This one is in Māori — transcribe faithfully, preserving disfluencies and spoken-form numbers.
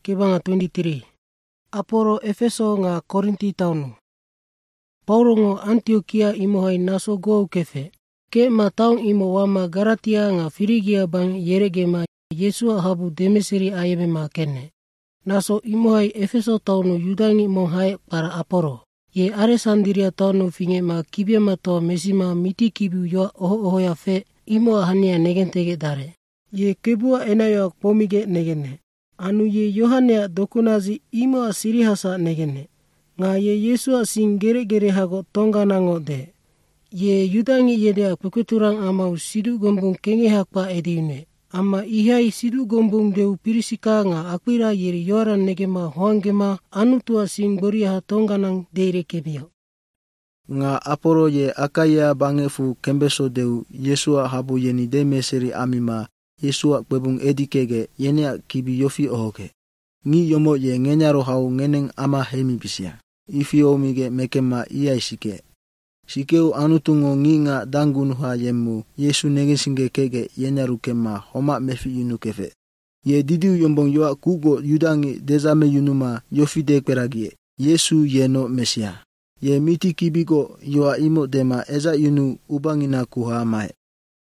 kebanga twenty-three. Aporo Efeso nga Korinti taunu. Paulo ngo Antiokia imo hai naso go kefe. Ke ma taung imo wama Galatia nga Firigia bang yerege ma Yesua habu demeseri ayebe ma kenne. Naso imo hai Efeso taunu yudangi mo hai para Aporo. Ye Alexandria taunu finge ma kibia ma to mesima miti kibu yo oho oho ya fe imo hania negentege dare. Ye kebua enayo pomige negene. Anu ye Yohanea dokunazi imo sirihasa negene. Nga ye Yesua sing gere-gere hago tonganango de. Ye yudangi yedea peketurang amau sidu gombung kenge hakpa ediune. Ama ihai sidu gombung deu pirisika nga akwira yeri yoran negema hoangema anu tua sing boriaha tongganang deire kebio. Nga Aporo ye Akaya bangefu kembeso deu Yesua habu yeni demeseri amima Yesua kwebung edikege yenea kibi yofi ohoke. Ngi yomo ye ngenyaro hau ngeneng ama hemi bisia. Ifi omige mekema iya isike. Sikeu anutungo nginga dangunuha yemu Yesu negesinge kege yenyaru kema homa mefi yunu kefe. Ye didiu yombong yoa kugo yudangi dezame yunuma yofi dekperagie. Yesu yeno Mesia. Ye miti kibigo yoa imo dema eza yunu ubangina kuha mae.